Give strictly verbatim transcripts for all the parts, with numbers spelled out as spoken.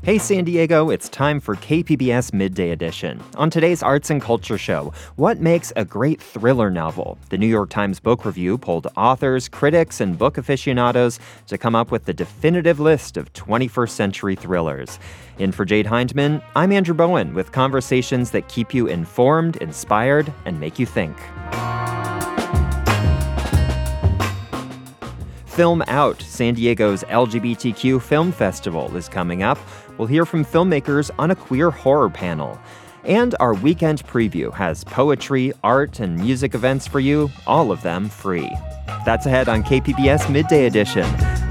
Hey San Diego, it's time for K P B S Midday Edition. On today's Arts and Culture Show, what makes a great thriller novel? The New York Times Book Review polled authors, critics, and book aficionados to come up with the definitive list of twenty-first century thrillers. In for Jade Hindman, I'm Andrew Bowen with conversations that keep you informed, inspired, and make you think. Film Out, San Diego's L G B T Q film festival, is coming up. We'll hear from filmmakers on a queer horror panel. And our weekend preview has poetry, art, and music events for you, all of them free. That's ahead on K P B S Midday Edition.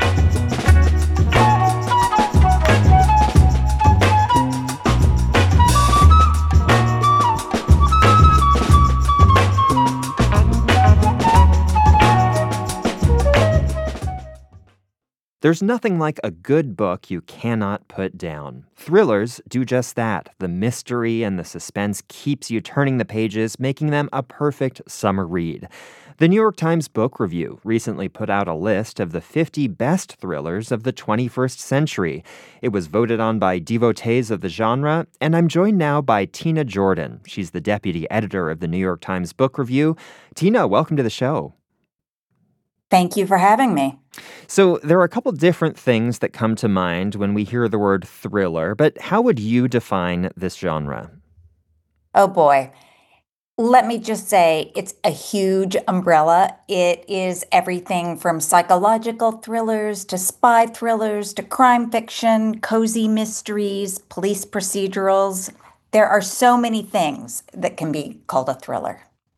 There's nothing like a good book you cannot put down. Thrillers do just that. The mystery and the suspense keeps you turning the pages, making them a perfect summer read. The New York Times Book Review recently put out a list of the fifty best thrillers of the twenty-first century. It was voted on by devotees of the genre, and I'm joined now by Tina Jordan. She's the deputy editor of the New York Times Book Review. Tina, welcome to the show. Thank you for having me. So there are a couple different things that come to mind when we hear the word thriller, but how would you define this genre? Oh boy. Let me just say it's a huge umbrella. It is everything from psychological thrillers to spy thrillers to crime fiction, cozy mysteries, police procedurals. There are so many things that can be called a thriller.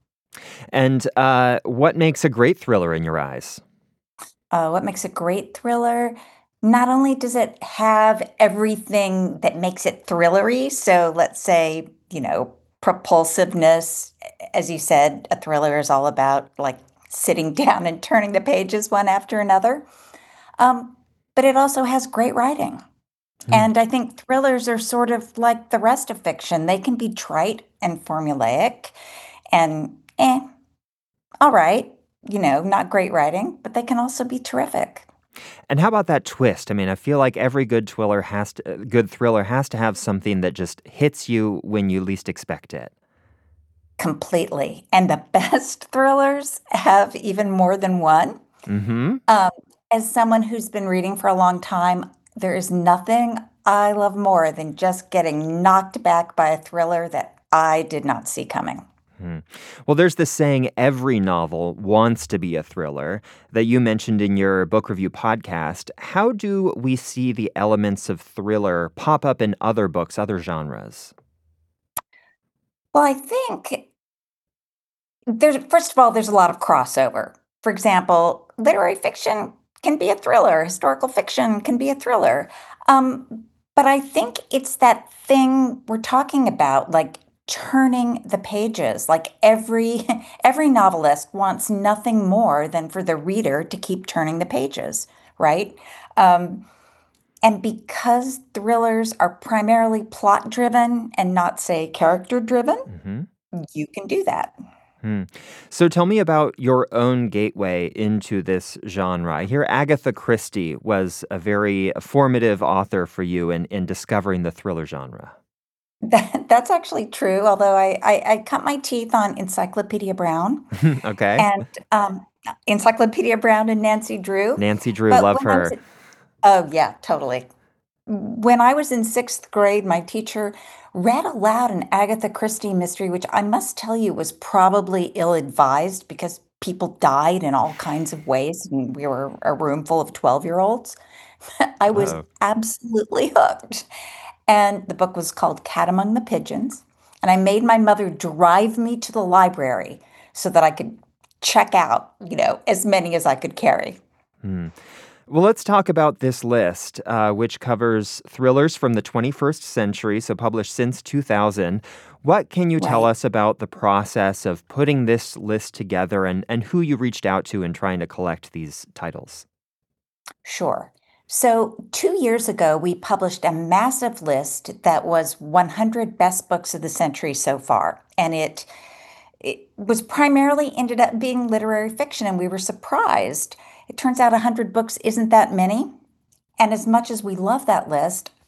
And uh, what makes a great thriller in your eyes? Uh, what makes a great thriller? Not only does it have everything that makes it thrillery, so let's say, you know, propulsiveness. As you said, a thriller is all about like sitting down and turning the pages one after another. Um, but it also has great writing. Hmm. And I think thrillers are sort of like the rest of fiction. They can be trite and formulaic and eh, all right, you know, not great writing, but they can also be terrific. And how about that twist? I mean, I feel like every good thriller has to, good thriller has to have something that just hits you when you least expect it. Completely. And the best thrillers have even more than one. Mm-hmm. Um, as someone who's been reading for a long time, there is nothing I love more than just getting knocked back by a thriller that I did not see coming. Hmm. Well, there's this saying, every novel wants to be a thriller, that you mentioned in your book review podcast. How do we see the elements of thriller pop up in other books, other genres? Well, I think there's, first of all, there's a lot of crossover. For example, literary fiction can be a thriller, historical fiction can be a thriller. Um, but I think it's that thing we're talking about, like turning the pages. Like every every novelist wants nothing more than for the reader to keep turning the pages, right? Um, and because thrillers are primarily plot driven and not, say, character driven, Mm-hmm. you can do that. Hmm. So tell me about your own gateway into this genre. I hear Agatha Christie was a very formative author for you in, in discovering the thriller genre. That, that's actually true, although I, I, I cut my teeth on Encyclopedia Brown Okay. and um, Encyclopedia Brown and Nancy Drew. Nancy Drew, But love when I was her. at, oh, yeah, totally. When I was in sixth grade, my teacher read aloud an Agatha Christie mystery, which I must tell you was probably ill-advised because people died in all kinds of ways, and we were a room full of twelve-year-olds. I was Oh. absolutely hooked. And the book was called Cat Among the Pigeons. And I made my mother drive me to the library so that I could check out, you know, as many as I could carry. Hmm. Well, let's talk about this list, uh, which covers thrillers from the twenty-first century, so published since two thousand. What can you tell Right. us about the process of putting this list together and, and who you reached out to in trying to collect these titles? Sure. So, two years ago, we published a massive list that was one hundred best books of the century so far. And it, it was primarily ended up being literary fiction, and we were surprised. It turns out one hundred books isn't that many. And as much as we love that list,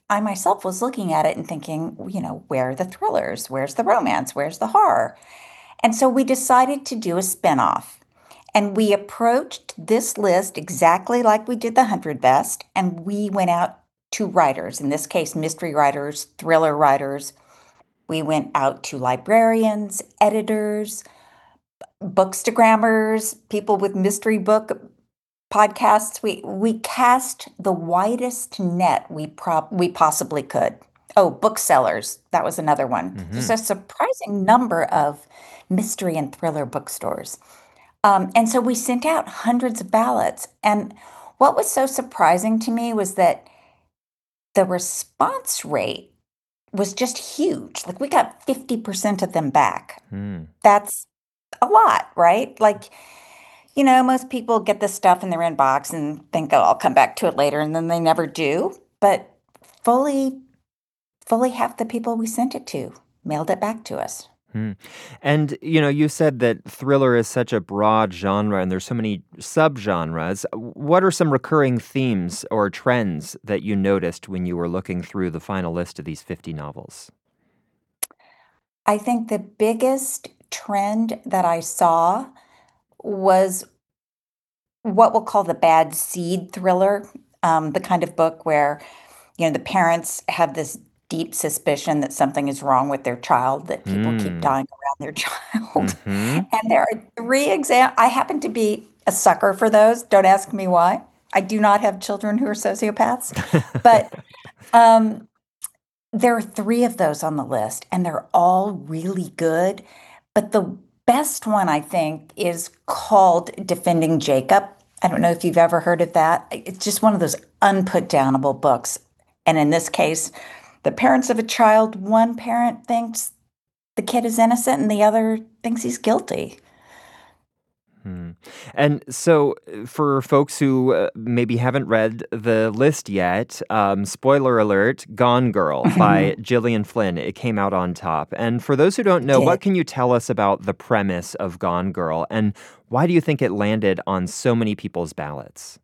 I myself was looking at it and thinking, you know, where are the thrillers? Where's the romance? Where's the horror? And so we decided to do a spinoff. And we approached this list exactly like we did the one hundred Best. And we went out to writers, in this case, mystery writers, thriller writers. We went out to librarians, editors, bookstagrammers, people with mystery book podcasts. We we cast the widest net we prop we possibly could. Oh, booksellers. That was another one. There's Hmm. a surprising number of mystery and thriller bookstores. Um, and so we sent out hundreds of ballots. And what was so surprising to me was that the response rate was just huge. Like we got fifty percent of them back. Hmm. That's a lot, right? Like, you know, most people get this stuff in their inbox and think, oh, I'll come back to it later, and then they never do. But fully, fully half the people we sent it to mailed it back to us. Hmm. And, you know, you said that thriller is such a broad genre and there's so many subgenres. What are some recurring themes or trends that you noticed when you were looking through the final list of these fifty novels? I think the biggest trend that I saw was what we'll call the bad seed thriller, um, the kind of book where, you know, the parents have this deep suspicion that something is wrong with their child, that people keep Hmm. dying around their child. Mm-hmm. And there are three exam I happen to be a sucker for those. Don't ask me why. I do not have children who are sociopaths, but um, there are three of those on the list, and they're all really good. But the best one, I think, is called Defending Jacob. I don't know if you've ever heard of that. It's just one of those unputdownable books. And in this case, the parents of a child, one parent thinks the kid is innocent and the other thinks he's guilty. Hmm. And so, uh, for folks who uh, maybe haven't read the list yet, um, spoiler alert, Gone Girl by Gillian Flynn. It came out on top. And for those who don't It know, did. what can you tell us about the premise of Gone Girl? And why do you think it landed on so many people's ballots?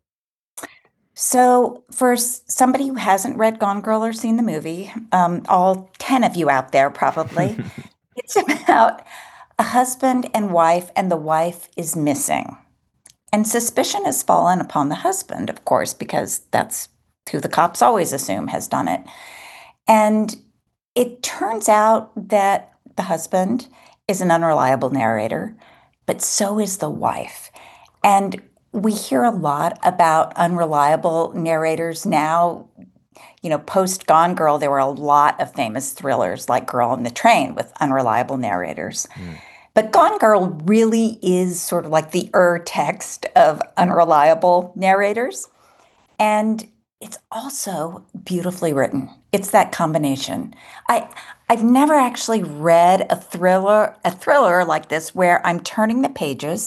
So, for s- somebody who hasn't read Gone Girl or seen the movie, um, all ten of you out there probably, it's about a husband and wife, and the wife is missing. And suspicion has fallen upon the husband, of course, because that's who the cops always assume has done it. And it turns out that the husband is an unreliable narrator, but so is the wife. And we hear a lot about unreliable narrators now. You know, post Gone Girl, there were a lot of famous thrillers like Girl on the Train with unreliable narrators. Hmm. But Gone Girl really is sort of like the ur text of unreliable narrators. And it's also beautifully written. It's that combination. I I've never actually read a thriller a thriller like this where I'm turning the pages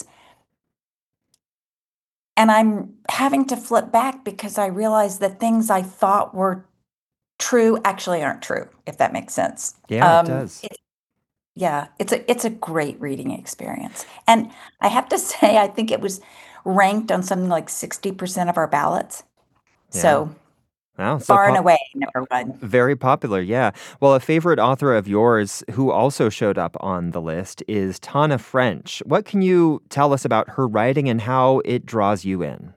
and I'm having to flip back because I realize that things I thought were true actually aren't true, if that makes sense. Yeah, it Um, does. it, yeah, it's a it's a great reading experience. And I have to say, I think it was ranked on something like sixty percent of our ballots. Yeah. So Wow. So far and pop- away, number one. very popular, yeah. Well, a favorite author of yours who also showed up on the list is Tana French. What can you tell us about her writing and how it draws you in?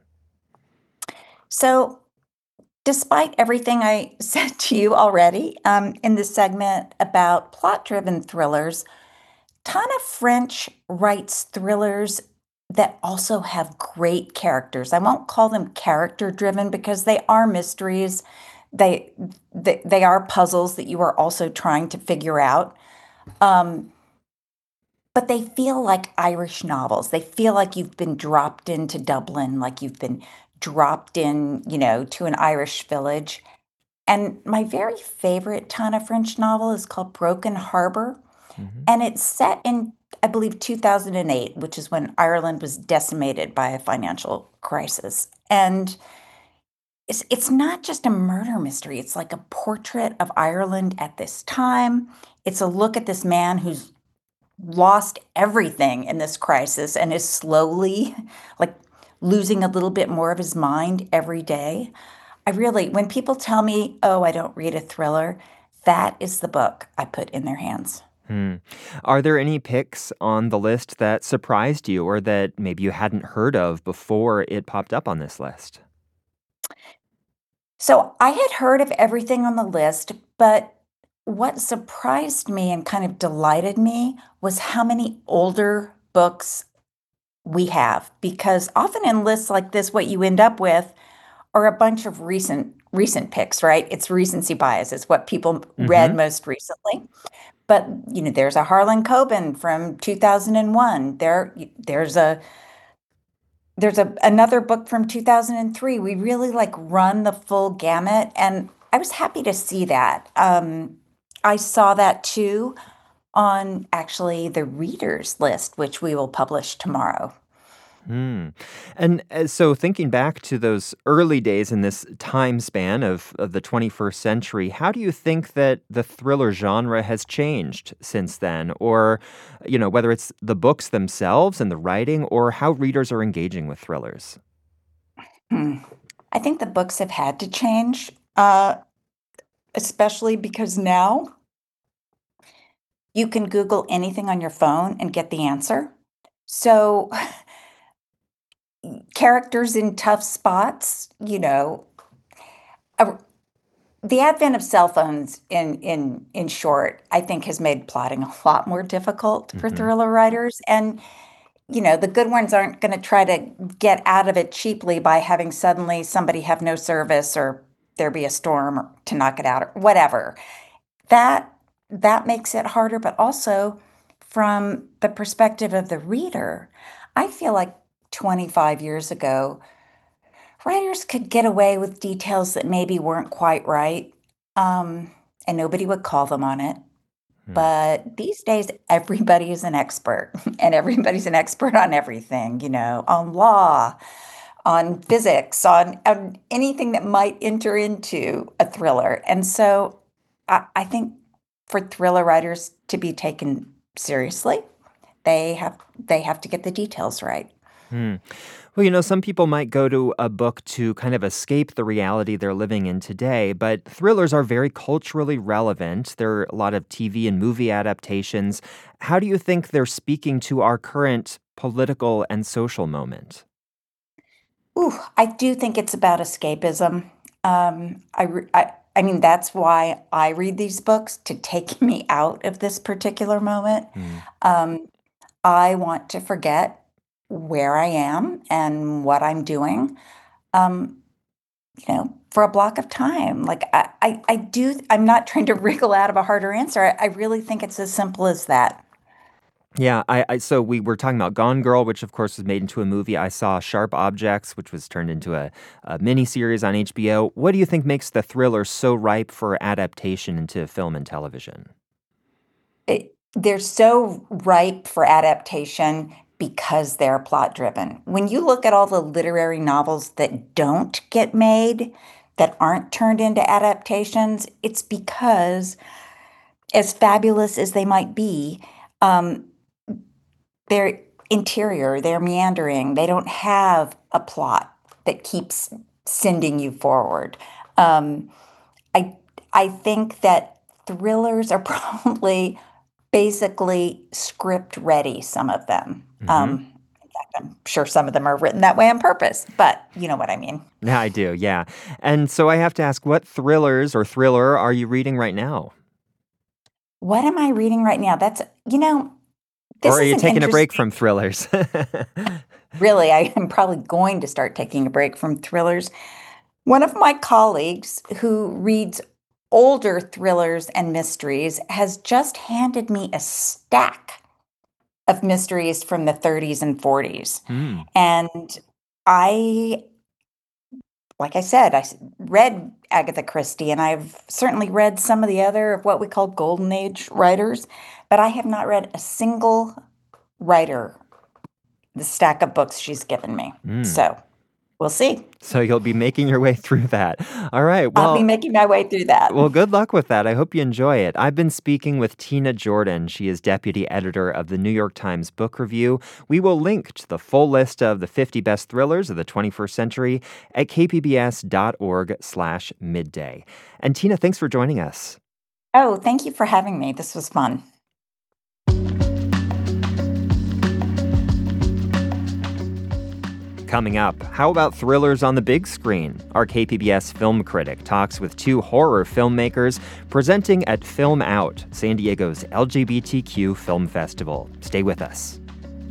So despite everything I said to you already um, in this segment about plot-driven thrillers, Tana French writes thrillers that also have great characters. I won't call them character driven because they are mysteries. They, they they are puzzles that you are also trying to figure out. Um, but they feel like Irish novels. They feel like you've been dropped into Dublin, like you've been dropped in, you know, to an Irish village. And my very favorite Tana French novel is called Broken Harbor. Hmm. And it's set in, I believe, two thousand eight, which is when Ireland was decimated by a financial crisis. And it's it's not just a murder mystery. It's like a portrait of Ireland at this time. It's a look at this man who's lost everything in this crisis and is slowly like losing a little bit more of his mind every day. I really when people tell me, "Oh, I don't read a thriller," that is the book I put in their hands. Hmm. Are there any picks on the list that surprised you or that maybe you hadn't heard of before it popped up on this list? So, I had heard of everything on the list, but what surprised me and kind of delighted me was how many older books we have, because often in lists like this, what you end up with are a bunch of recent recent picks, right? It's recency bias. It's what people read Mhm. most recently. But, you know, there's a Harlan Coben from two thousand one. There y there's a there's a another book from two thousand three. We really, like, run the full gamut, and I was happy to see that. Um, I saw that too on actually the readers list, which we will publish tomorrow. Hmm. And, uh, so thinking back to those early days in this time span of of the twenty-first century, how do you think that the thriller genre has changed since then? Or, you know, whether it's the books themselves and the writing or how readers are engaging with thrillers? Hmm. I think the books have had to change, uh, especially because now you can Google anything on your phone and get the answer. So, characters in tough spots, you know, a the advent of cell phones in in in short, I think has made plotting a lot more difficult for Mhm. thriller writers, and, you know, the good ones aren't gonna try to get out of it cheaply by having suddenly somebody have no service or there be a storm or to knock it out or whatever. That that makes it harder, but also from the perspective of the reader, I feel like twenty-five years ago, writers could get away with details that maybe weren't quite right, um, and nobody would call them on it. Hmm. But these days, everybody is an expert, and everybody's an expert on everything, you know, on law, on physics, on, on anything that might enter into a thriller. And so I, I think for thriller writers to be taken seriously, they have they have to get the details right. Hmm. Well, you know, some people might go to a book to kind of escape the reality they're living in today, but thrillers are very culturally relevant. There are a lot of T V and movie adaptations. How do you think they're speaking to our current political and social moment? Ooh, I do think it's about escapism. Um, I, re- I, I mean, that's why I read these books to take me out of this particular moment. Hmm. Um, I want to forget where I am and what I'm doing, um, you know, for a block of time. Like I, I, I do. I'm not trying to wriggle out of a harder answer. I, I really think it's as simple as that. Yeah, I, I so we were talking about Gone Girl, which of course was made into a movie. I saw Sharp Objects, which was turned into a, a miniseries on H B O. What do you think makes the thriller so ripe for adaptation into film and television? It, they're so ripe for adaptation because they're plot driven. When you look at all the literary novels that don't get made, that aren't turned into adaptations, it's because, as fabulous as they might be, um, they're interior, they're meandering, they don't have a plot that keeps sending you forward. Um, I I think that thrillers are probably basically script ready, some of them. Hmm. Um, in fact, I'm sure some of them are written that way on purpose, but you know what I mean. Yeah, I do. Yeah. And so I have to ask, what thrillers or thriller are you reading right now? What am I reading right now? That's you know, Or this are is you an taking a break interesting from thrillers? really, I am probably going to start taking a break from thrillers. One of my colleagues who reads older thrillers and mysteries has just handed me a stack of mysteries from the thirties and forties. Hmm. And I like I said, I s- read Agatha Christie, and I've certainly read some of the other of what we call Golden Age writers, but I have not read a single writer, the stack of books she's given me. Hmm. So, We'll see. So you'll be making your way through that. All right. I'll be Well, making my way through that. well, good luck with that. I hope you enjoy it. I've been speaking with Tina Jordan. She is deputy editor of the New York Times Book Review. We will link to the full list of the fifty best thrillers of the twenty-first century at kpbs.org slash midday. And Tina, thanks for joining us. Oh, thank you for having me. This was fun. Coming up, how about thrillers on the big screen? Our K P B S film critic talks with two horror filmmakers presenting at Film Out, San Diego's L G B T Q film festival. Stay with us.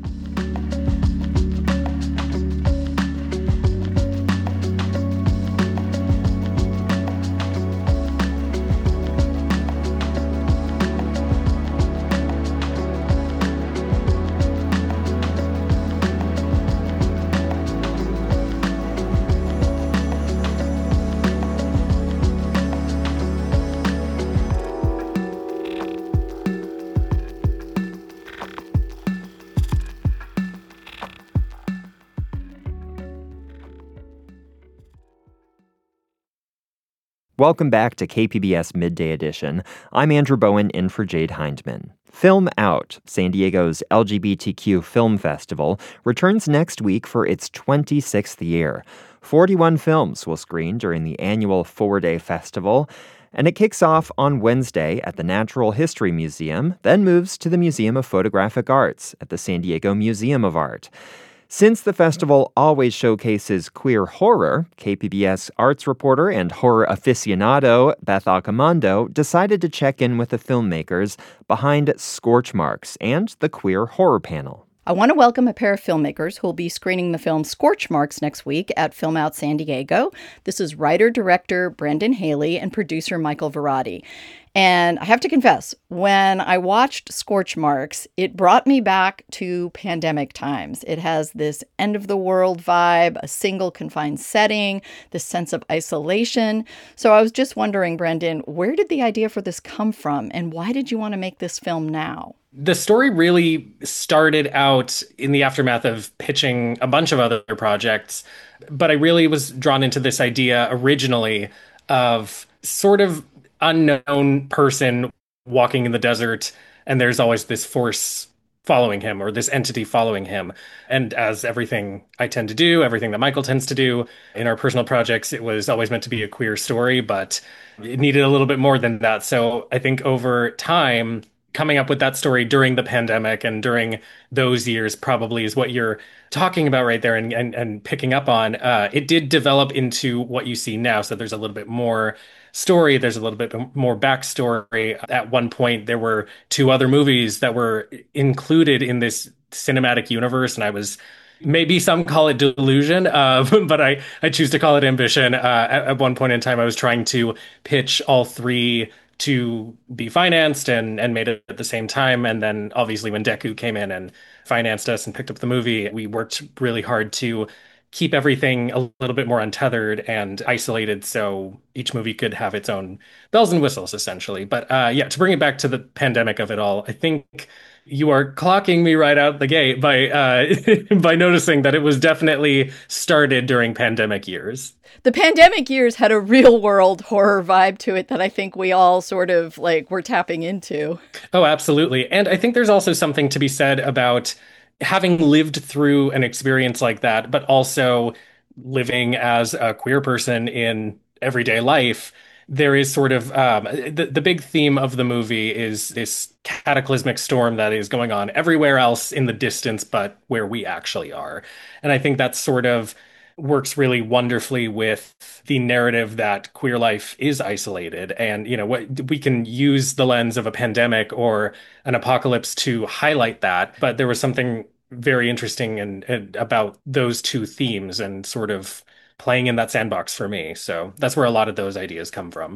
Welcome back to K P B S Midday Edition. I'm Andrew Bowen in for Jade Hindman. Film Out, San Diego's L G B T Q film festival, returns next week for its twenty-sixth year. forty-one films will screen during the annual four-day festival, and it kicks off on Wednesday at the Natural History Museum, then moves to the Museum of Photographic Arts at the San Diego Museum of Art. Since the festival always showcases queer horror, K P B S arts reporter and horror aficionado Beth Accomando decided to check in with the filmmakers behind Scorch Marks and the Queer Horror Panel. I want to welcome a pair of filmmakers who will be screening the film Scorch Marks next week at Film Out San Diego. This is writer-director Brendan Haley and producer Michael Varrati. And I have to confess, when I watched Scorch Marks, it brought me back to pandemic times. It has this end-of-the-world vibe, a single confined setting, this sense of isolation. So I was just wondering, Brendan, where did the idea for this come from, and why did you want to make this film now? The story really started out in the aftermath of pitching a bunch of other projects, but I really was drawn into this idea originally of sort of unknown person walking in the desert, and there's always this force following him or this entity following him. And as everything I tend to do, everything that Michael tends to do in our personal projects, it was always meant to be a queer story, but it needed a little bit more than that. So I think over time, coming up with that story during the pandemic and during those years probably is what you're talking about right there and, and, and picking up on. Uh, it did develop into what you see now. So there's a little bit more story. There's a little bit more backstory. At one point, there were two other movies that were included in this cinematic universe, and I was maybe some call it delusion, uh, but I, I choose to call it ambition. Uh, at, at one point in time, I was trying to pitch all three to be financed and, and made it at the same time. And then obviously when Deku came in and financed us and picked up the movie, we worked really hard to keep everything a little bit more untethered and isolated so each movie could have its own bells and whistles, essentially. But uh, yeah, to bring it back to the pandemic of it all, I think you are clocking me right out the gate by uh, by noticing that it was definitely started during pandemic years. The pandemic years had a real world horror vibe to it that I think we all sort of like were tapping into. Oh, absolutely. And I think there's also something to be said about having lived through an experience like that, but also living as a queer person in everyday life. There is sort of um, the, the big theme of the movie is this cataclysmic storm that is going on everywhere else in the distance, but where we actually are. And I think that sort of works really wonderfully with the narrative that queer life is isolated. And, you know, what we can use the lens of a pandemic or an apocalypse to highlight that. But there was something very interesting and, and about those two themes and sort of playing in that sandbox for me. So that's where a lot of those ideas come from.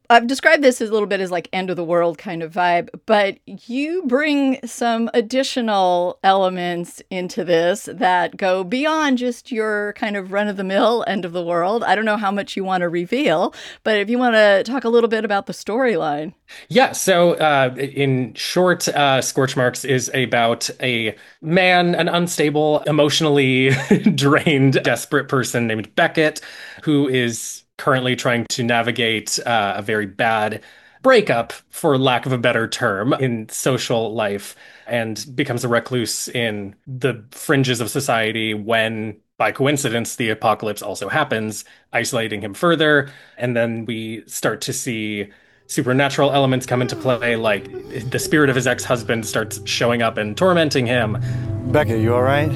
I've described this as a little bit as like end of the world kind of vibe, but you bring some additional elements into this that go beyond just your kind of run-of-the-mill end of the world. I don't know how much you want to reveal, but if you want to talk a little bit about the storyline. Yeah, so uh, in short, uh, Scorch Marks is about a man, an unstable, emotionally drained, desperate person named Beckett, who is currently trying to navigate uh, a very bad breakup, for lack of a better term, in social life, and becomes a recluse in the fringes of society when, by coincidence, the apocalypse also happens, isolating him further. And then we start to see supernatural elements come into play, like the spirit of his ex-husband starts showing up and tormenting him. Beckett, you all right?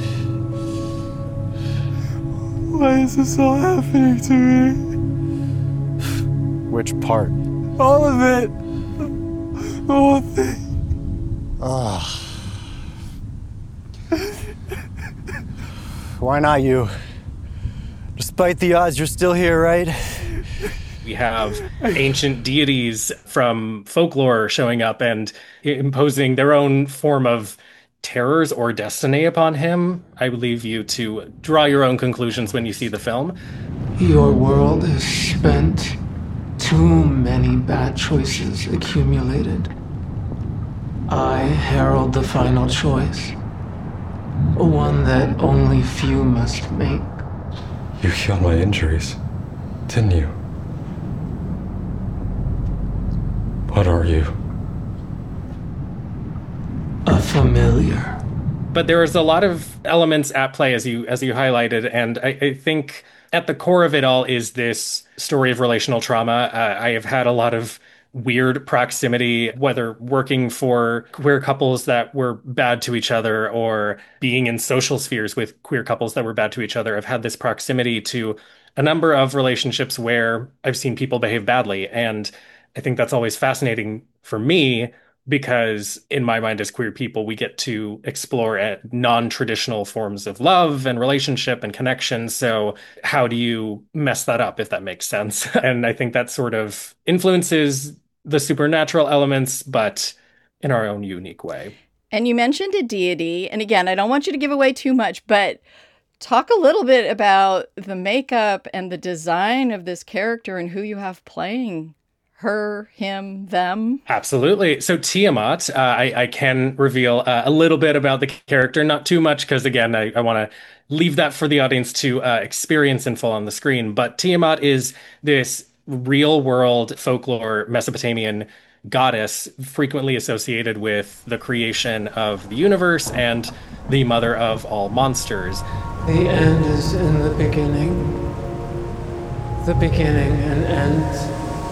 Why is this all happening to me? Which part? All of it. The whole thing. Ah. Why not you? Despite the odds, you're still here, right? We have ancient deities from folklore showing up and imposing their own form of terrors or destiny upon him. I leave you to draw your own conclusions when you see the film. Your world is spent. Too many bad choices accumulated. I herald the final choice. One that only few must make. You healed my injuries, didn't you? What are you? A familiar. But there is a lot of elements at play, as you as you highlighted, and I, I think at the core of it all is this story of relational trauma. Uh, I have had a lot of weird proximity, whether working for queer couples that were bad to each other or being in social spheres with queer couples that were bad to each other. I've had this proximity to a number of relationships where I've seen people behave badly. And I think that's always fascinating for me, because in my mind as queer people, we get to explore at non-traditional forms of love and relationship and connection. So how do you mess that up, if that makes sense? And I think that sort of influences the supernatural elements, but in our own unique way. And you mentioned a deity. And again, I don't want you to give away too much, but talk a little bit about the makeup and the design of this character and who you have playing her, him, them. Absolutely. So Tiamat, uh, I, I can reveal uh, a little bit about the character, not too much, because again, I, I want to leave that for the audience to uh, experience in full on the screen. But Tiamat is this real world folklore Mesopotamian goddess frequently associated with the creation of the universe and the mother of all monsters. The end is in the beginning. The beginning and end.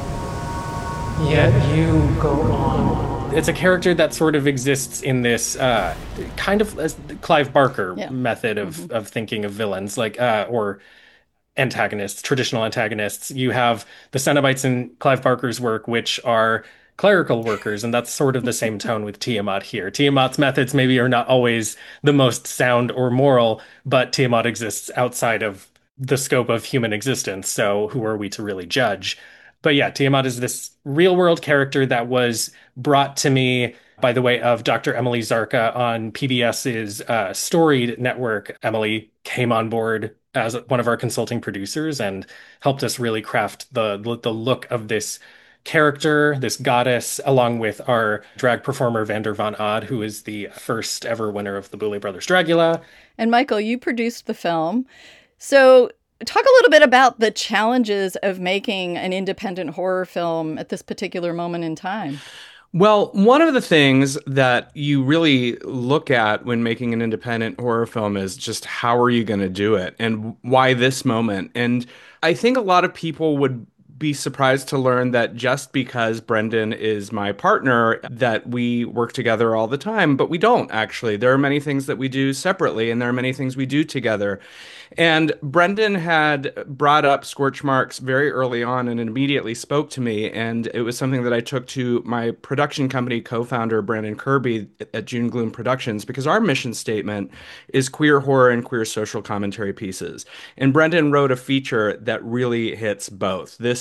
Yet you go on. It's a character that sort of exists in this uh, kind of uh, Clive Barker yeah. method of, mm-hmm. of thinking of villains, like uh, or antagonists, traditional antagonists. You have the Cenobites in Clive Barker's work, which are clerical workers, and that's sort of the same tone with Tiamat here. Tiamat's methods maybe are not always the most sound or moral, but Tiamat exists outside of the scope of human existence, so who are we to really judge? But yeah, Tiamat is this real world character that was brought to me by the way of Doctor Emily Zarka on PBS's uh, Storied network. Emily came on board as one of our consulting producers and helped us really craft the the look of this character, this goddess, along with our drag performer Vander Van Odd, who is the first ever winner of the Boulet Brothers Dragula. And Michael, you produced the film. So talk a little bit about the challenges of making an independent horror film at this particular moment in time. Well, one of the things that you really look at when making an independent horror film is just how are you going to do it and why this moment? And I think a lot of people would be surprised to learn that just because Brendan is my partner, that we work together all the time, but we don't actually. There are many things that we do separately, and there are many things we do together. And Brendan had brought up Scorch Marks very early on and immediately spoke to me. And it was something that I took to my production company co-founder, Brandon Kirby at June Gloom Productions, because our mission statement is queer horror and queer social commentary pieces. And Brendan wrote a feature that really hits both. This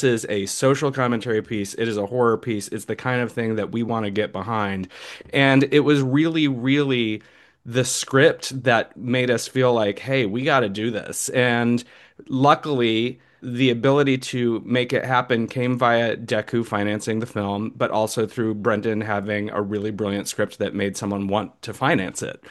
is a social commentary piece. It is a horror piece. It's the kind of thing that we want to get behind. And it was really, really the script that made us feel like, hey, we got to do this. And luckily, the ability to make it happen came via Deku financing the film, but also through Brendan having a really brilliant script that made someone want to finance it.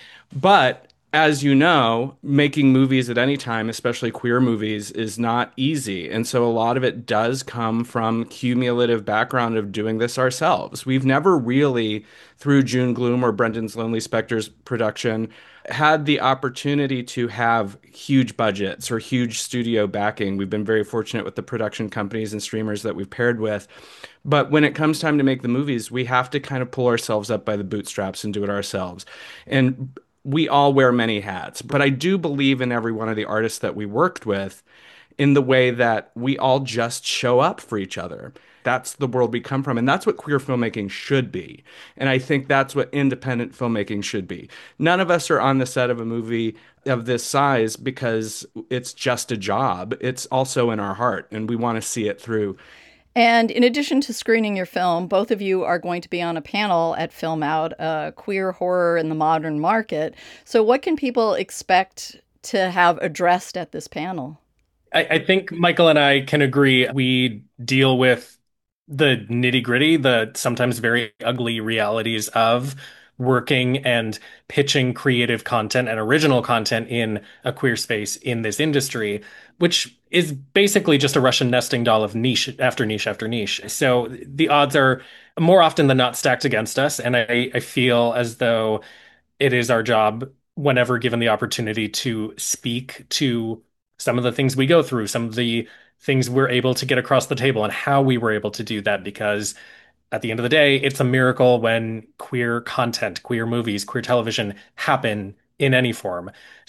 But as you know, making movies at any time, especially queer movies, is not easy. And so a lot of it does come from cumulative background of doing this ourselves. We've never really, through June Gloom or Brendan's Lonely Spectres production, had the opportunity to have huge budgets or huge studio backing. We've been very fortunate with the production companies and streamers that we've paired with. But when it comes time to make the movies, we have to kind of pull ourselves up by the bootstraps and do it ourselves. And we all wear many hats, but I do believe in every one of the artists that we worked with in the way that we all just show up for each other. That's the world we come from, and that's what queer filmmaking should be. And I think that's what independent filmmaking should be. None of us are on the set of a movie of this size because it's just a job. It's also in our heart, and we want to see it through. And in addition to screening your film, both of you are going to be on a panel at Film Out, uh, Queer Horror in the Modern Market. So what can people expect to have addressed at this panel? I, I think Michael and I can agree. We deal with the nitty-gritty, the sometimes very ugly realities of working and pitching creative content and original content in a queer space in this industry, which is basically just a Russian nesting doll of niche after niche after niche. So the odds are more often than not stacked against us. And I, I feel as though it is our job, whenever given the opportunity, to speak to some of the things we go through, some of the things we're able to get across the table and how we were able to do that, because at the end of the day, it's a miracle when queer content, queer movies, queer television happen in any form.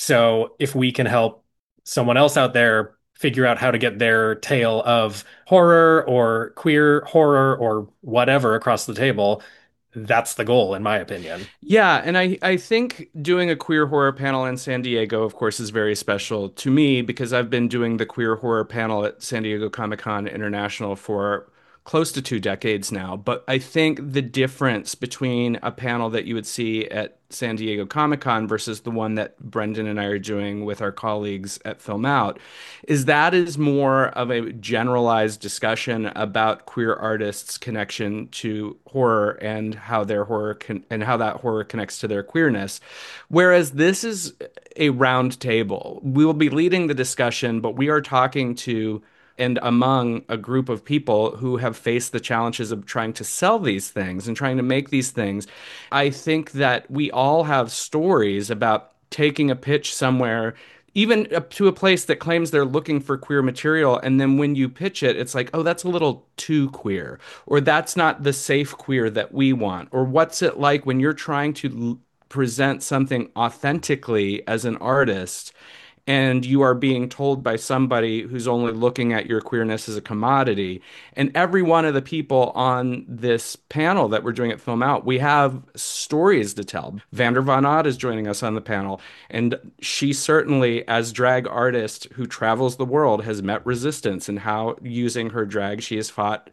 So if we can help someone else out there figure out how to get their tale of horror or queer horror or whatever across the table, that's the goal, in my opinion. Yeah, and I, I think doing a queer horror panel in San Diego, of course, is very special to me because I've been doing the queer horror panel at San Diego Comic-Con International for close to two decades now. But I think the difference between a panel that you would see at San Diego Comic-Con versus the one that Brendan and I are doing with our colleagues at Film Out is that is more of a generalized discussion about queer artists' connection to horror and how their horror can, and how that horror connects to their queerness. Whereas this is a round table. We will be leading the discussion, but we are talking to and among a group of people who have faced the challenges of trying to sell these things and trying to make these things. I think that we all have stories about taking a pitch somewhere, even up to a place that claims they're looking for queer material. And then when you pitch it, it's like, oh, that's a little too queer, or that's not the safe queer that we want. Or what's it like when you're trying to l- present something authentically as an artist and you are being told by somebody who's only looking at your queerness as a commodity. And every one of the people on this panel that we're doing at Film Out, we have stories to tell. Vander Van Odd is joining us on the panel, and she certainly, as drag artist who travels the world, has met resistance in how, using her drag, she has fought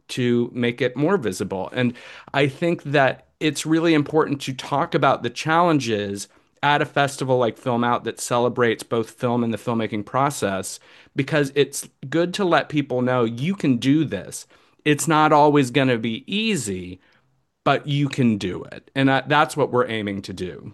to make it more visible. And I think that it's really important to talk about the challenges at a festival like Film Out that celebrates both film and the filmmaking process, because it's good to let people know you can do this. It's not always going to be easy, but you can do it. And that's what we're aiming to do.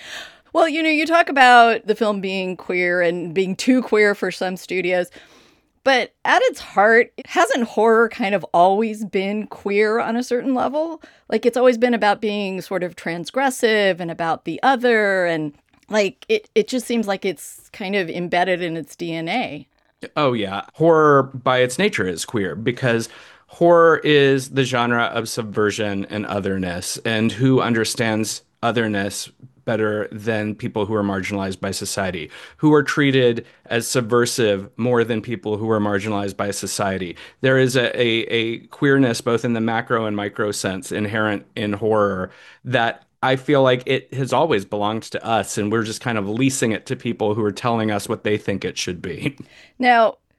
Well, you know, you talk about the film being queer and being too queer for some studios, but at its heart, hasn't horror kind of always been queer on a certain level? Like, it's always been about being sort of transgressive and about the other. And like, it, it just seems like it's kind of embedded in its D N A. Oh, yeah. Horror by its nature is queer because horror is the genre of subversion and otherness. And who understands otherness better than people who are marginalized by society, who are treated as subversive more than people who are marginalized by society. There is a, a, a queerness, both in the macro and micro sense, inherent in horror that I feel like it has always belonged to us, and we're just kind of leasing it to people who are telling us what they think it should be. Now,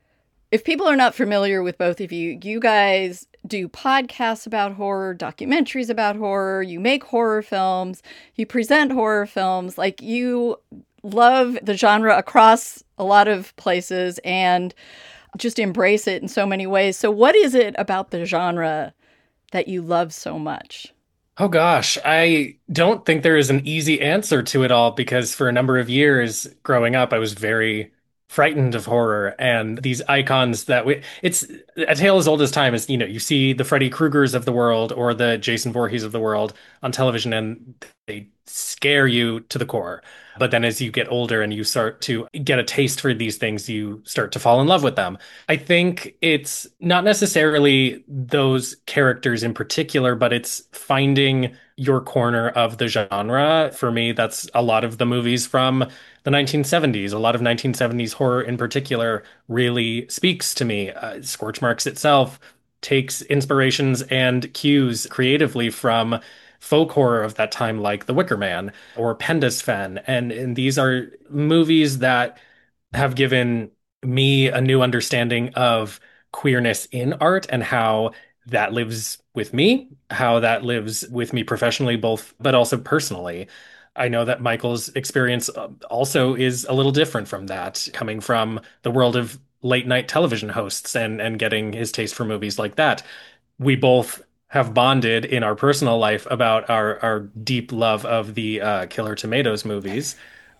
If people are not familiar with both of you, you guys do podcasts about horror, documentaries about horror, you make horror films, you present horror films, like you love the genre across a lot of places and just embrace it in so many ways. So what is it about the genre that you love so much? Oh gosh, I don't think there is an easy answer to it all because for a number of years growing up, I was very frightened of horror and these icons that we, it's a tale as old as time. Is, you know, you see the Freddy Kruegers of the world or the Jason Voorhees of the world on television and they scare you to the core. But then as you get older and you start to get a taste for these things, you start to fall in love with them. I think it's not necessarily those characters in particular, but it's finding your corner of the genre. For me, that's a lot of the movies from the nineteen seventies. A lot of nineteen seventies horror in particular really speaks to me. Uh, Scorch Marks itself takes inspirations and cues creatively from folk horror of that time, like The Wicker Man or Penda's Fen. And, and these are movies that have given me a new understanding of queerness in art and how that lives with me, how that lives with me professionally, both, but also personally. I know that Michael's experience uh, also is a little different from that, coming from the world of late night television hosts and, and getting his taste for movies like that. We both have bonded in our personal life about our, our deep love of the uh, Killer Tomatoes movies,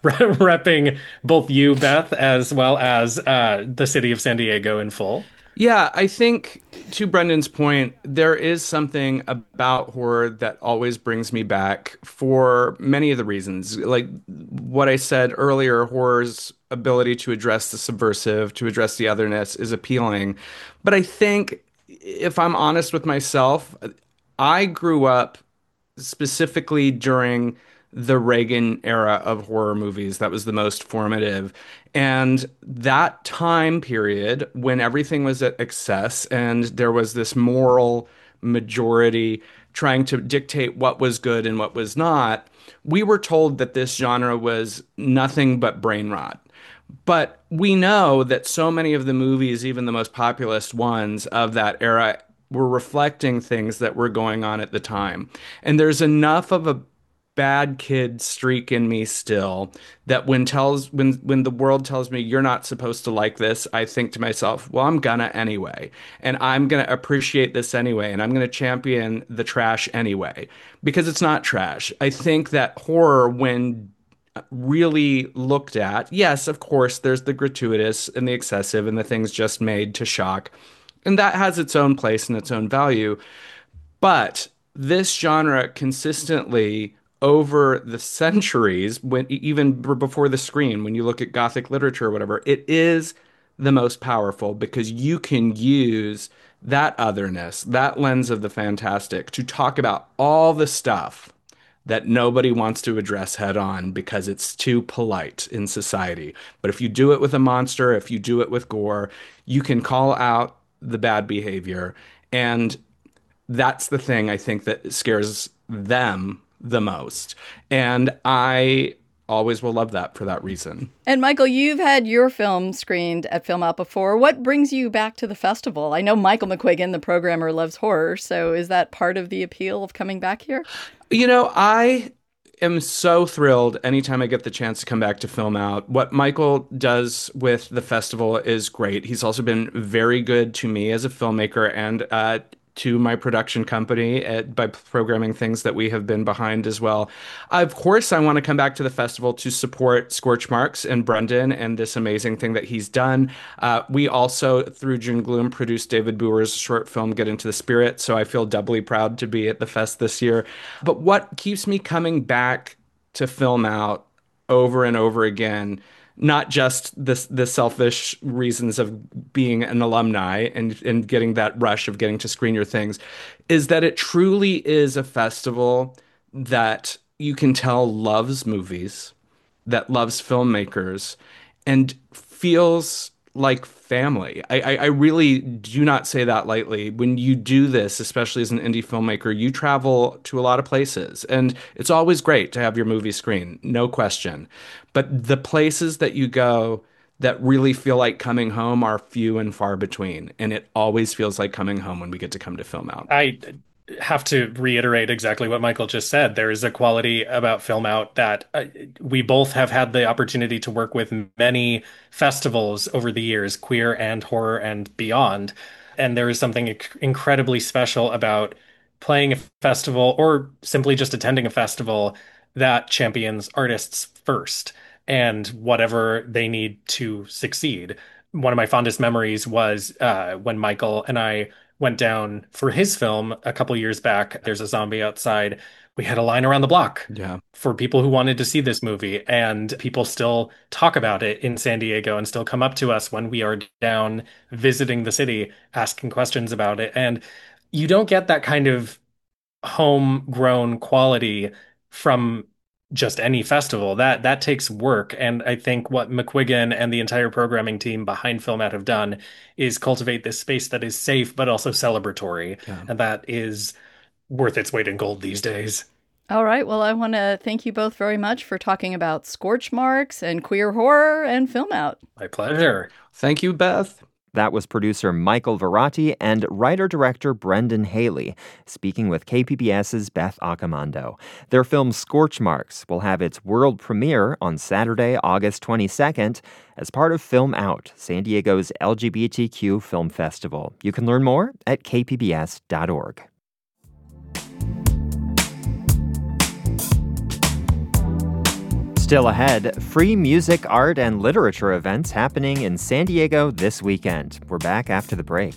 repping both you, Beth, as well as uh, the city of San Diego in full. Yeah, I think to Brendan's point, there is something about horror that always brings me back for many of the reasons. Like what I said earlier, horror's ability to address the subversive, to address the otherness is appealing. But I think if I'm honest with myself, I grew up specifically during the Reagan era of horror movies. That was the most formative. And that time period when everything was at excess and there was this moral majority trying to dictate what was good and what was not, we were told that this genre was nothing but brain rot. But we know that so many of the movies, even the most populist ones of that era, were reflecting things that were going on at the time. And there's enough of a bad kid streak in me still that when tells when when the world tells me you're not supposed to like this, I think to myself, well, I'm gonna anyway, and I'm gonna appreciate this anyway, and I'm gonna champion the trash anyway because it's not trash. I think that horror, when really looked at, yes, of course, there's the gratuitous and the excessive and the things just made to shock, and that has its own place and its own value, but this genre consistently over the centuries, when even before the screen, when you look at Gothic literature or whatever, it is the most powerful because you can use that otherness, that lens of the fantastic to talk about all the stuff that nobody wants to address head on because it's too polite in society. But if you do it with a monster, if you do it with gore, you can call out the bad behavior. And that's the thing I think that scares them the most. And I always will love that for that reason. And Michael, you've had your film screened at Film Out before. What brings you back to the festival? I know Michael McQuiggan, the programmer, loves horror. So is that part of the appeal of coming back here? You know, I am so thrilled anytime I get the chance to come back to Film Out. What Michael does with the festival is great. He's also been very good to me as a filmmaker and uh, to my production company at, by programming things that we have been behind as well. Of course, I want to come back to the festival to support Scorch Marks and Brendan and this amazing thing that he's done. Uh, we also, through June Gloom, produced David Boer's short film, Get Into the Spirit, so I feel doubly proud to be at the fest this year. But what keeps me coming back to Film Out over and over again, not just the, the selfish reasons of being an alumni and, and getting that rush of getting to screen your things, is that it truly is a festival that you can tell loves movies, that loves filmmakers, and feels like family. I, I, I really do not say that lightly. When you do this, especially as an indie filmmaker, you travel to a lot of places, and it's always great to have your movie screened, no question. But the places that you go that really feel like coming home are few and far between. And it always feels like coming home when we get to come to Film Out. I have to reiterate exactly what Michael just said. There is a quality about Film Out that uh, we both have had the opportunity to work with many festivals over the years, queer and horror and beyond. And there is something inc- incredibly special about playing a festival or simply just attending a festival that champions artists first and whatever they need to succeed. One of my fondest memories was uh, when Michael and I went down for his film a couple years back. There's a Zombie Outside. We had a line around the block Yeah. for people who wanted to see this movie, and people still talk about it in San Diego and still come up to us when we are down visiting the city, asking questions about it. And you don't get that kind of homegrown quality from just any festival. That that takes work. And I think what McQuiggan and the entire programming team behind Film Out have done is cultivate this space that is safe but also celebratory. Yeah. And that is worth its weight in gold these days. All right. Well, I want to thank you both very much for talking about Scorch Marks and queer horror and Film Out. My pleasure. Thank you, Beth. That was producer Michael Verratti and writer-director Brendan Haley, speaking with KPBS's Beth Accomando. Their film Scorch Marks will have its world premiere on Saturday, August twenty-second, as part of Film Out, San Diego's L G B T Q film festival. You can learn more at k p b s dot org. Still ahead, free music, art, and literature events happening in San Diego this weekend. We're back after the break.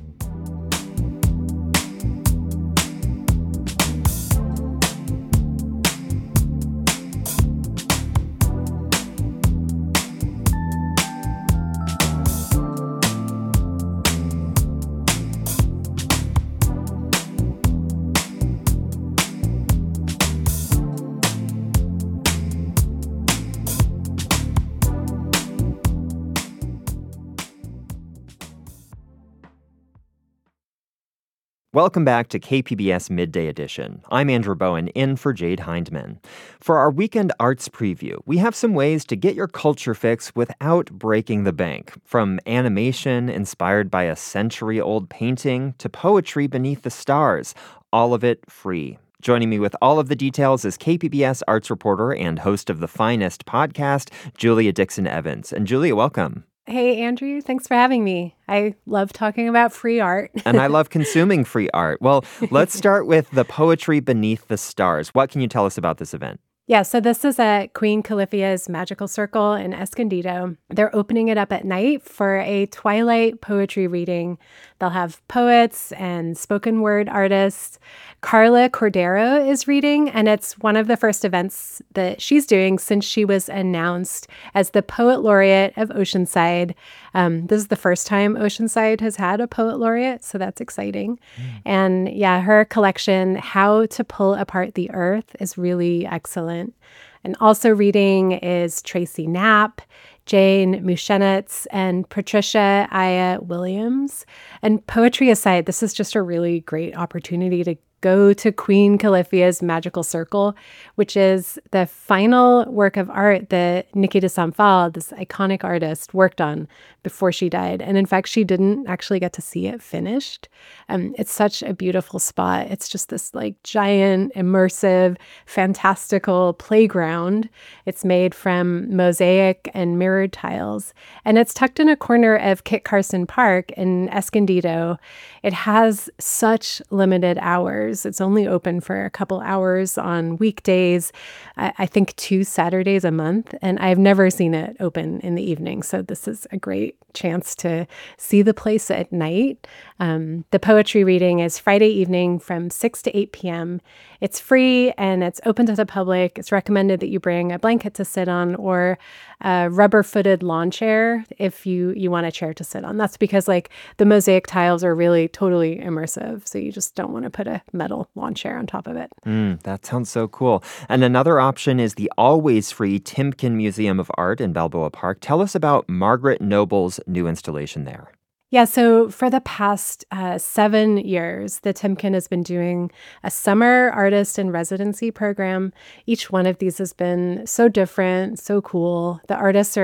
Welcome back to K P B S Midday Edition. I'm Andrew Bowen, in for Jade Hindman. For our weekend arts preview, we have some ways to get your culture fix without breaking the bank. From animation inspired by a century-old painting to poetry beneath the stars, all of it free. Joining me with all of the details is K P B S arts reporter and host of The Finest podcast, Julia Dixon Evans. And Julia, welcome. Hey, Andrew, thanks for having me. I love talking about free art. And I love consuming free art. Well, let's start with the Poetry Beneath the Stars. What can you tell us about this event? Yeah, so this is at Queen Califia's Magical Circle in Escondido. They're opening it up at night for a twilight poetry reading. They'll have poets and spoken word artists. Carla Cordero is reading, and it's one of the first events that she's doing since she was announced as the Poet Laureate of Oceanside. Um, this is the first time Oceanside has had a Poet Laureate, so that's exciting. Mm. And yeah, her collection, How to Pull Apart the Earth, is really excellent. And also reading is Tracy Knapp, Jane Mushenitz, and Patricia Aya Williams. And poetry aside, this is just a really great opportunity to go to Queen Califia's Magical Circle, which is the final work of art that Niki de Saint-Phalle, this iconic artist, worked on before she died. And in fact, she didn't actually get to see it finished. Um, it's such a beautiful spot. It's just this like giant, immersive, fantastical playground. It's made from mosaic and mirrored tiles. And it's tucked in a corner of Kit Carson Park in Escondido. It has such limited hours. It's only open for a couple hours on weekdays, I, I think two Saturdays a month, and I've never seen it open in the evening. So this is a great chance to see the place at night. Um, the poetry reading is Friday evening from six to eight p.m. It's free and it's open to the public. It's recommended that you bring a blanket to sit on or a rubber-footed lawn chair if you, you want a chair to sit on. That's because like the mosaic tiles are really totally immersive, so you just don't want to put a metal lawn chair on top of it. Mm, that sounds so cool. And another option is the always free Timken Museum of Art in Balboa Park. Tell us about Margaret Noble's new installation there. Yeah, so for the past uh, seven years, the Timken has been doing a summer artist in residency program. Each one of these has been so different, so cool. The artists are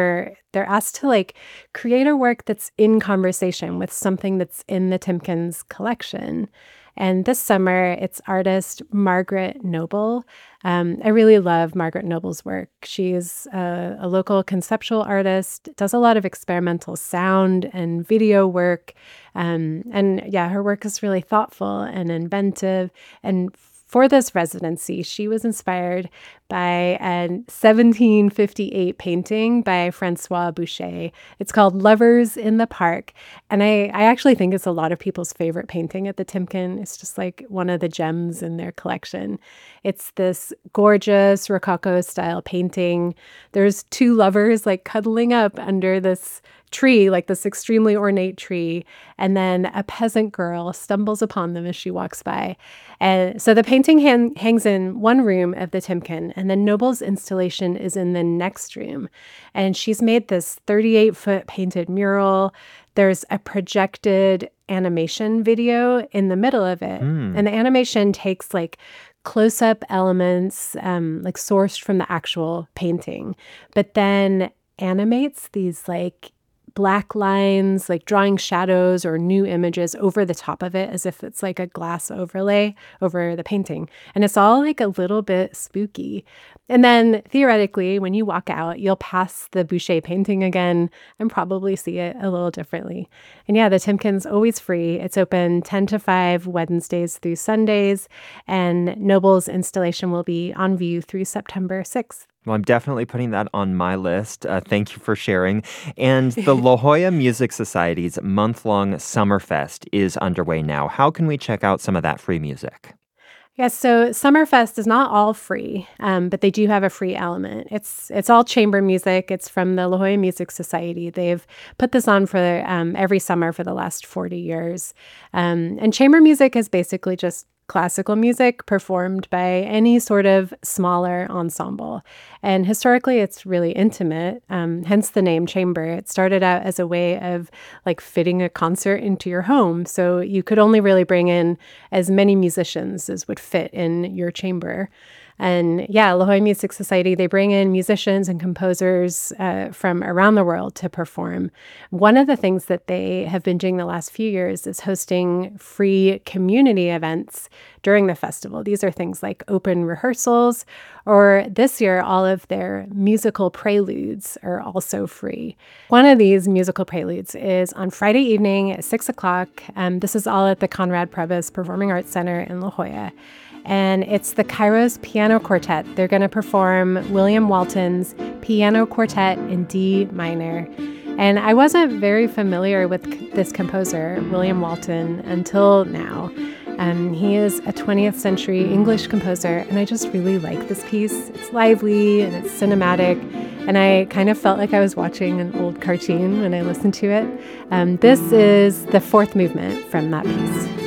they're asked to like create a work that's in conversation with something that's in the Timkins collection. And this summer, it's artist Margaret Noble. Um, I really love Margaret Noble's work. She's a, a local conceptual artist, does a lot of experimental sound and video work. Um, and yeah, her work is really thoughtful and inventive. And for this residency, she was inspired by a seventeen fifty-eight painting by Francois Boucher. It's called Lovers in the Park. And I, I actually think it's a lot of people's favorite painting at the Timken. It's just like one of the gems in their collection. It's this gorgeous Rococo style painting. There's two lovers like cuddling up under this tree, like this extremely ornate tree, and then a peasant girl stumbles upon them as she walks by. And so the painting hang- hangs in one room of the Timken, and then Noble's installation is in the next room. And she's made this thirty-eight foot painted mural. There's a projected animation video in the middle of it. Mm. And the animation takes like close-up elements, um, like sourced from the actual painting, but then animates these like black lines, like drawing shadows or new images over the top of it as if it's like a glass overlay over the painting. And it's all like a little bit spooky. And then theoretically, when you walk out, you'll pass the Boucher painting again and probably see it a little differently. And yeah, the Timken's always free. It's open ten to five Wednesdays through Sundays, and Noble's installation will be on view through September sixth. Well, I'm definitely putting that on my list. Uh, thank you for sharing. And the La Jolla Music Society's month-long Summerfest is underway now. How can we check out some of that free music? Yes, so Summerfest is not all free, um, but they do have a free element. It's it's all chamber music. It's from the La Jolla Music Society. They've put this on for um, every summer for the last forty years. Um, and chamber music is basically just classical music performed by any sort of smaller ensemble. And historically, it's really intimate, um, hence the name chamber. It started out as a way of like fitting a concert into your home. So you could only really bring in as many musicians as would fit in your chamber. And yeah, La Jolla Music Society, they bring in musicians and composers uh, from around the world to perform. One of the things that they have been doing the last few years is hosting free community events during the festival. These are things like open rehearsals, or this year, all of their musical preludes are also free. One of these musical preludes is on Friday evening at six o'clock. Um, this is all at the Conrad Prebys Performing Arts Center in La Jolla. And it's the Kairos Piano Quartet. They're going to perform William Walton's Piano Quartet in D minor. And I wasn't very familiar with c- this composer, William Walton, until now. Um, he is a twentieth century English composer, and I just really like this piece. It's lively and it's cinematic, and I kind of felt like I was watching an old cartoon when I listened to it. Um, this is the fourth movement from that piece.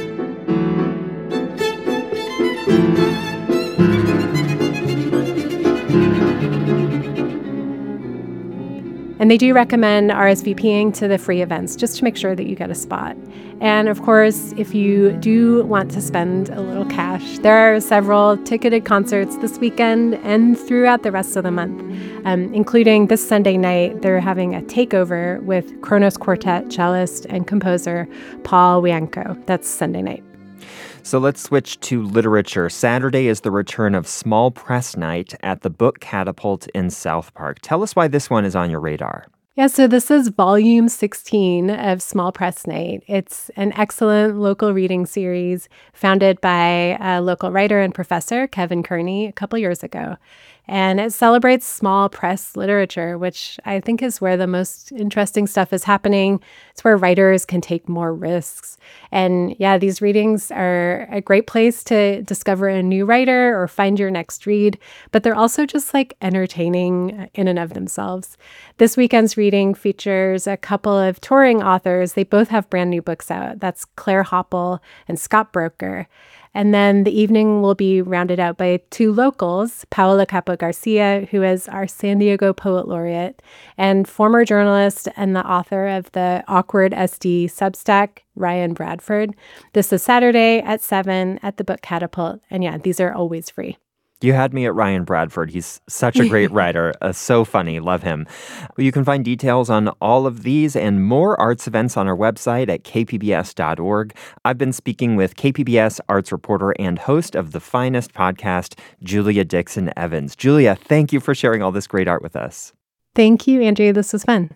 And they do recommend RSVPing to the free events just to make sure that you get a spot. And of course, if you do want to spend a little cash, there are several ticketed concerts this weekend and throughout the rest of the month, um, including this Sunday night. They're having a takeover with Kronos Quartet cellist and composer Paul Wianco. That's Sunday night. So let's switch to literature. Saturday is the return of Small Press Night at the Book Catapult in South Park. Tell us why this one is on your radar. Yeah, so this is volume sixteen of Small Press Night. It's an excellent local reading series founded by a local writer and professor, Kevin Kearney, a couple years ago. And it celebrates small press literature, which I think is where the most interesting stuff is happening. It's where writers can take more risks. And yeah, these readings are a great place to discover a new writer or find your next read, but they're also just like entertaining in and of themselves. This weekend's reading features a couple of touring authors. They both have brand new books out. That's Claire Hopple and Scott Broker. And then the evening will be rounded out by two locals, Paola Capo Garcia, who is our San Diego Poet Laureate, and former journalist and the author of the Awkward S D Substack, Ryan Bradford. This is Saturday at seven at the Book Catapult. And yeah, these are always free. You had me at Ryan Bradford. He's such a great writer, uh, so funny. Love him. You can find details on all of these and more arts events on our website at k p b s dot org. I've been speaking with K P B S arts reporter and host of The Finest podcast, Julia Dixon Evans. Julia, thank you for sharing all this great art with us. Thank you, Andrew. This was fun.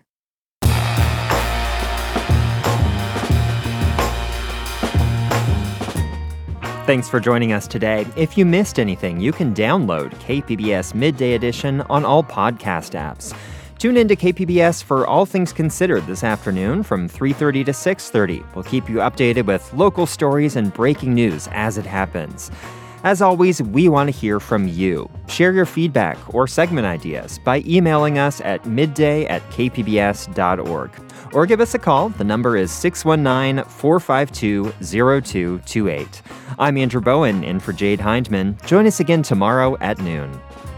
Thanks for joining us today. If you missed anything, you can download K P B S Midday Edition on all podcast apps. Tune in to K P B S for All Things Considered this afternoon from three thirty to six thirty. We'll keep you updated with local stories and breaking news as it happens. As always, we want to hear from you. Share your feedback or segment ideas by emailing us at midday at k p b s dot org. Or give us a call. The number is six one nine, four five two, zero two two eight. I'm Andrew Bowen, in for Jade Hindman. Join us again tomorrow at noon.